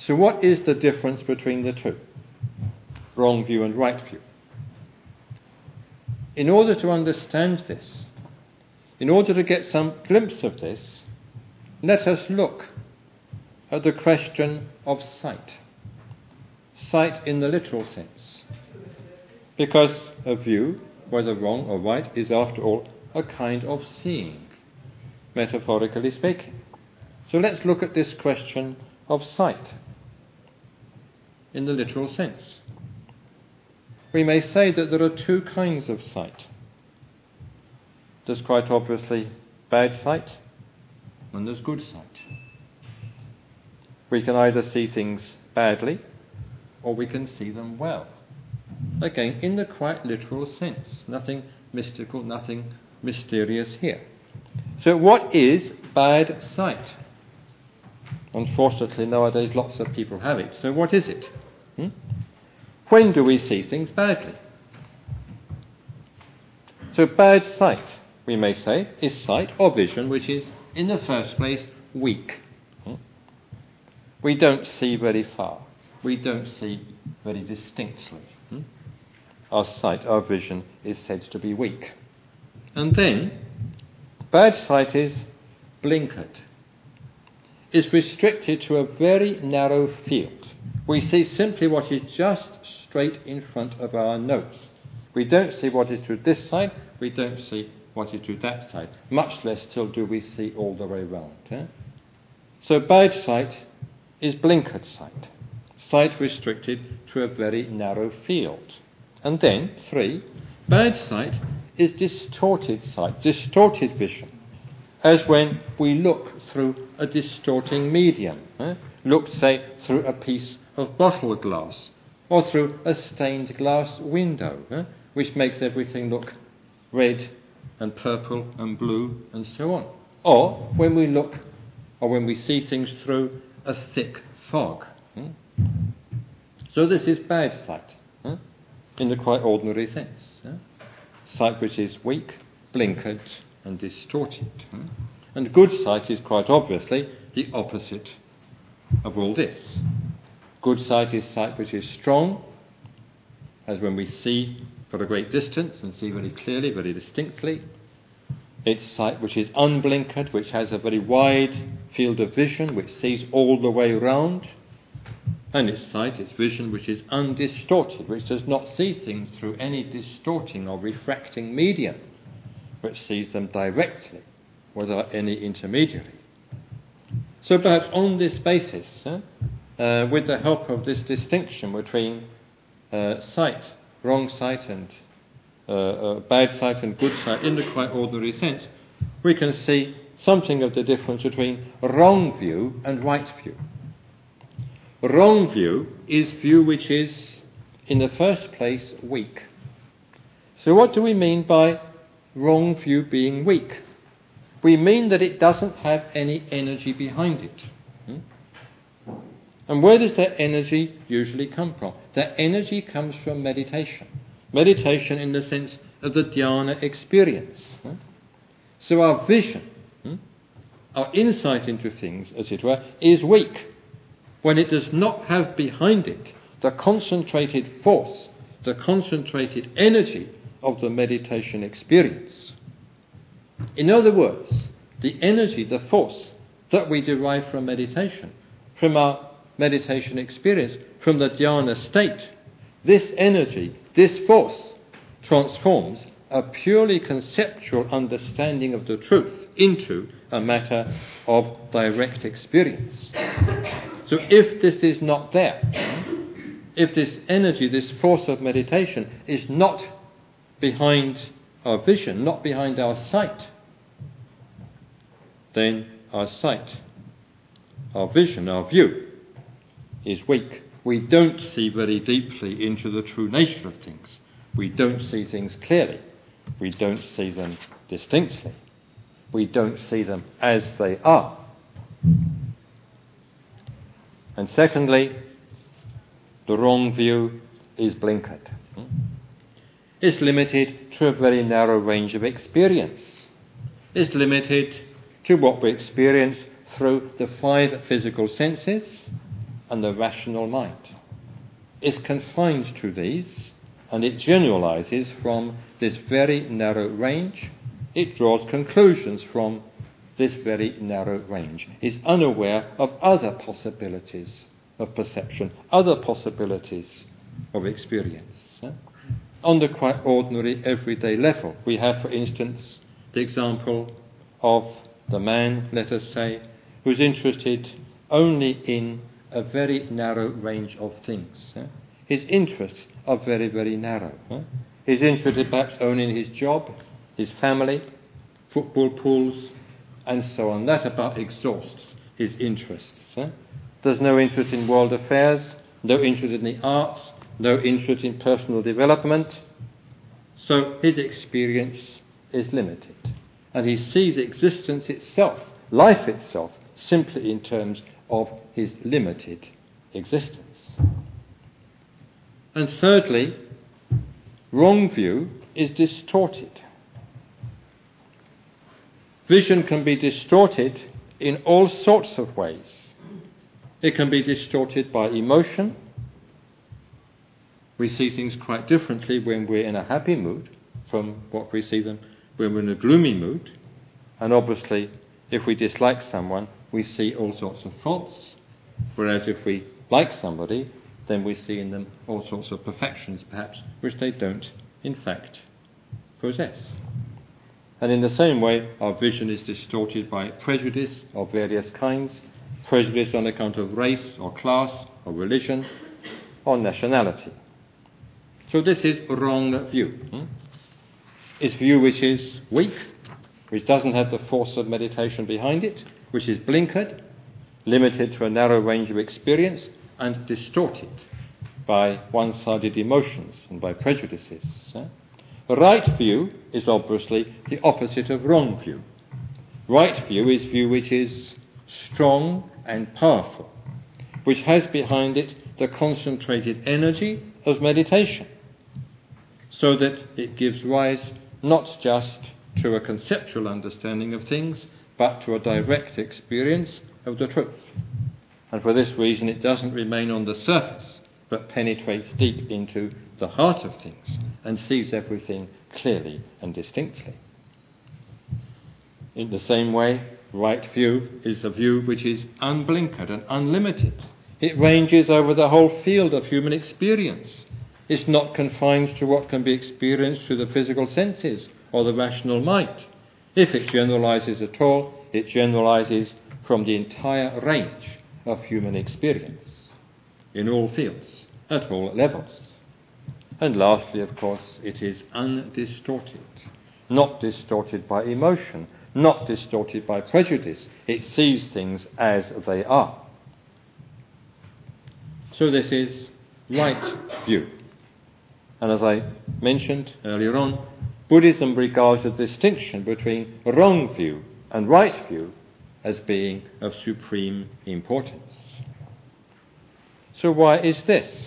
So what is the difference between the two? Wrong view and right view. In order to understand this, in order to get some glimpse of this, let us look at the question of sight. Sight in the literal sense. Because a view, whether wrong or right, is after all a kind of seeing, metaphorically speaking. So let's look at this question of sight in the literal sense. We may say that there are two kinds of sight. There's quite obviously bad sight and there's good sight. We can either see things badly or we can see them well. Again, in the quite literal sense. Nothing mystical, nothing mysterious here. So what is bad sight? Unfortunately, nowadays lots of people have it. So what is it? When do we see things badly? So bad sight, we may say, is sight or vision which is, in the first place, weak. We don't see very far. We don't see very distinctly. Our sight, our vision, is said to be weak. And then, bad sight is blinkered. It's restricted to a very narrow field. We see simply what is just straight in front of our nose. We don't see what is to this side, we don't see what is to that side. Much less still do we see all the way round. So bad sight is blinkered sight. Sight restricted to a very narrow field. And then, 3, bad sight is distorted sight, distorted vision, as when we look through a distorting medium. Look, say, through a piece of bottle glass, or through a stained glass window, which makes everything look red and purple and blue and so on. Or when we look, or when we see things through a thick fog. So this is bad sight, in the quite ordinary sense. Sight which is weak, blinkered and distorted. And good sight is quite obviously the opposite of all this. Good sight is sight which is strong, as when we see for a great distance and see very clearly, very distinctly. It's sight which is unblinkered, which has a very wide field of vision, which sees all the way round. And it's sight, it's vision, which is undistorted, which does not see things through any distorting or refracting medium, which sees them directly, without any intermediary. So perhaps on this basis, with the help of this distinction between sight, wrong sight, and bad sight and good sight in the quite ordinary sense, we can see something of the difference between wrong view and right view. Wrong view is view which is, in the first place, weak. So what do we mean by wrong view being weak? We mean that it doesn't have any energy behind it. And where does that energy usually come from? That energy comes from meditation. Meditation in the sense of the dhyana experience. So our vision, our insight into things, as it were, is weak when it does not have behind it the concentrated force, the concentrated energy of the meditation experience. In other words, the energy, the force that we derive from meditation, from our meditation experience, from the dhyana state, this energy, this force, transforms a purely conceptual understanding of the truth into a matter of direct experience. So if this is not there, if this energy, this force of meditation is not behind our vision, not behind our sight, then our sight, our vision, our view is weak. We don't see very deeply into the true nature of things. We don't see things clearly. We don't see them distinctly. We don't see them as they are. And secondly, the wrong view is blinkered. It's limited to a very narrow range of experience. It's limited to what we experience through the 5 physical senses, and the rational mind. It's confined to these, and it generalizes from this very narrow range. It draws conclusions from this very narrow range. It's unaware of other possibilities of perception, other possibilities of experience. On the quite ordinary, everyday level, we have, for instance, the example of the man, let us say, who's interested only in a very narrow range of things. His interests are very, very narrow. He's interested perhaps only in his job, his family, football pools, and so on. That about exhausts his interests. There's no interest in world affairs, no interest in the arts, no interest in personal development. So his experience is limited. And he sees existence itself, life itself, simply in terms of his limited existence. And thirdly, wrong view is distorted. Vision can be distorted in all sorts of ways. It can be distorted by emotion. We see things quite differently when we're in a happy mood from what we see them when we're in a gloomy mood. And obviously, if we dislike someone, we see all sorts of faults. Whereas if we like somebody, then we see in them all sorts of perfections, perhaps, which they don't, in fact, possess. And in the same way, our vision is distorted by prejudice of various kinds, prejudice on account of race or class or religion or nationality. So this is wrong view. It's view which is weak, which doesn't have the force of meditation behind it, which is blinkered, limited to a narrow range of experience, and distorted by one-sided emotions and by prejudices. Right view is obviously the opposite of wrong view. Right view is view which is strong and powerful, which has behind it the concentrated energy of meditation, so that it gives rise not just to a conceptual understanding of things, but to a direct experience of the truth. And for this reason it doesn't remain on the surface, but penetrates deep into the heart of things and sees everything clearly and distinctly. In the same way, right view is a view which is unblinkered and unlimited. It ranges over the whole field of human experience. It's not confined to what can be experienced through the physical senses or the rational mind. If it generalizes at all, it generalizes from the entire range of human experience, in all fields, at all levels. And lastly, of course, it is undistorted, not distorted by emotion, not distorted by prejudice. It sees things as they are. So this is right view. And as I mentioned earlier on, Buddhism regards the distinction between wrong view and right view as being of supreme importance. So why is this?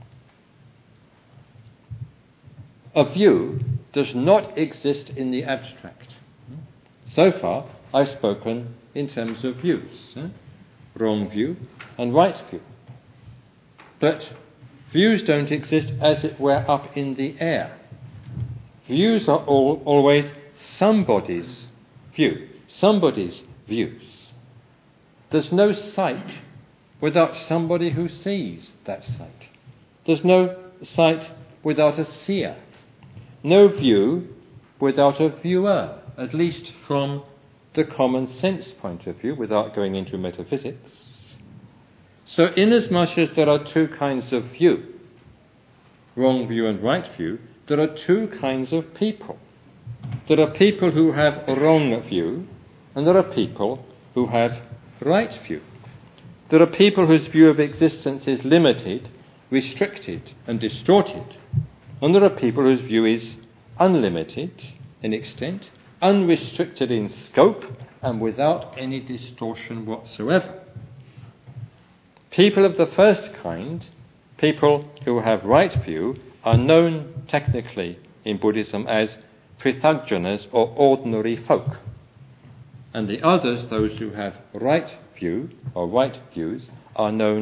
A view does not exist in the abstract. So far, I've spoken in terms of views, wrong view and right view. But views don't exist, as it were, up in the air. Views are always somebody's view, somebody's views. There's no sight without somebody who sees that sight. There's no sight without a seer. No view without a viewer, at least from the common sense point of view, without going into metaphysics. So inasmuch as there are two kinds of view, wrong view and right view, there are two kinds of people. There are people who have a wrong view, and there are people who have right view. There are people whose view of existence is limited, restricted, and distorted, and there are people whose view is unlimited in extent, unrestricted in scope, and without any distortion whatsoever. People of the first kind, people who have right view, are known technically in Buddhism as prithagjanas, or ordinary folk. And the others, those who have right view or right views, are known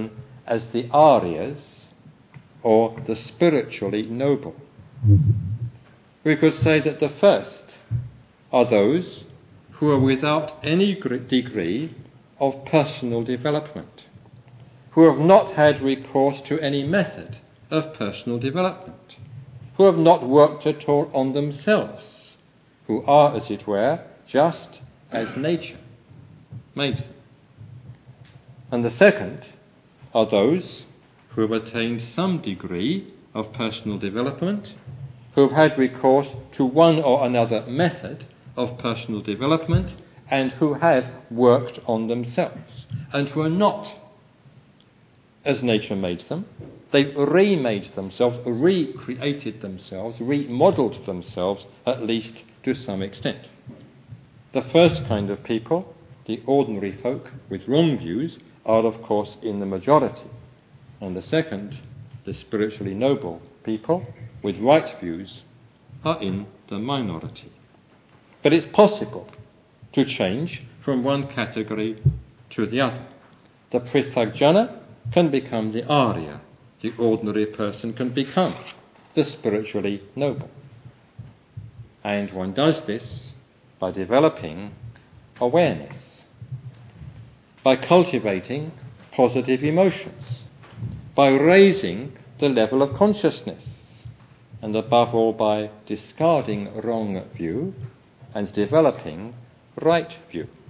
as the Aryas, or the spiritually noble. We could say that the first are those who are without any degree of personal development, who have not had recourse to any method of personal development, who have not worked at all on themselves, who are, as it were, just as nature made them. And the second are those who have attained some degree of personal development, who have had recourse to one or another method of personal development, and who have worked on themselves, and who are not as nature made them. They've remade themselves, recreated themselves, remodeled themselves, at least to some extent. The first kind of people, the ordinary folk with wrong views, are of course in the majority. And the second, the spiritually noble people with right views, are in the minority. But it's possible to change from one category to the other. The Prithajana can become the Arya. The ordinary person can become the spiritually noble. And one does this by developing awareness, by cultivating positive emotions, by raising the level of consciousness, and above all by discarding wrong view and developing right view.